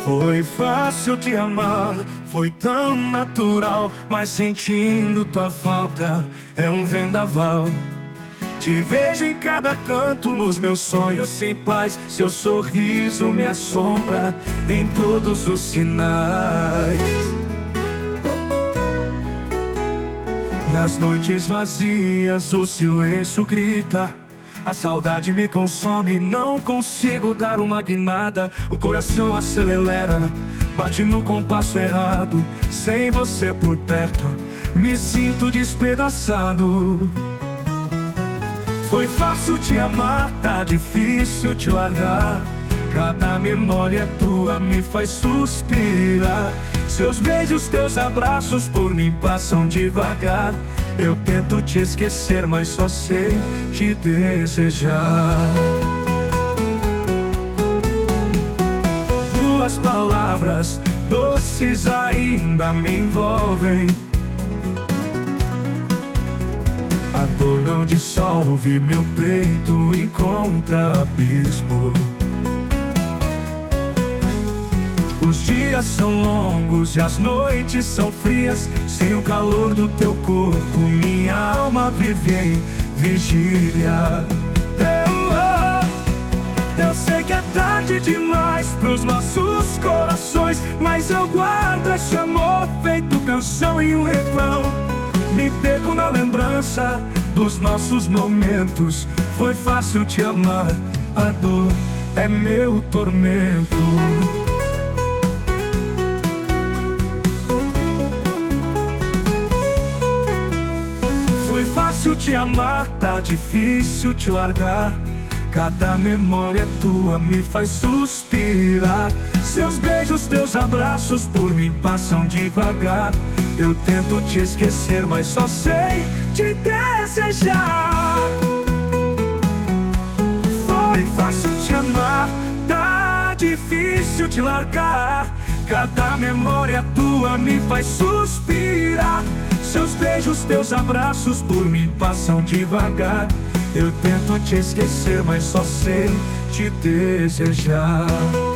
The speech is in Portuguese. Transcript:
Foi fácil te amar, foi tão natural, mas sentindo tua falta é um vendaval. Te vejo em cada canto, nos meus sonhos sem paz. Seu sorriso me assombra em todos os sinais. Nas noites vazias o silêncio grita. A saudade me consome, não consigo dar uma guinada. O coração acelera, bate no compasso errado. Sem você por perto, me sinto despedaçado. Foi fácil te amar, tá difícil te largar. Cada memória tua me faz suspirar. Seus beijos, teus abraços por mim passam devagar. Eu tento te esquecer, mas só sei te desejar. Tuas palavras doces ainda me envolvem. A dor não dissolve, meu peito encontra abismo. Os dias são longos e as noites são frias. Sem o calor do teu corpo, minha alma vive em vigília. Eu sei que é tarde demais pros nossos corações, mas eu guardo esse amor feito canção e um refrão. Me perco na lembrança dos nossos momentos. Foi fácil te amar, a dor é meu tormento. Foi fácil te amar, tá difícil te largar. Cada memória tua me faz suspirar. Seus beijos, teus abraços por mim passam devagar. Eu tento te esquecer, mas só sei te desejar. Foi fácil te amar, tá difícil te largar. Cada memória tua me faz suspirar. Seus beijos, teus abraços por mim passam devagar. Eu tento te esquecer, mas só sei te desejar.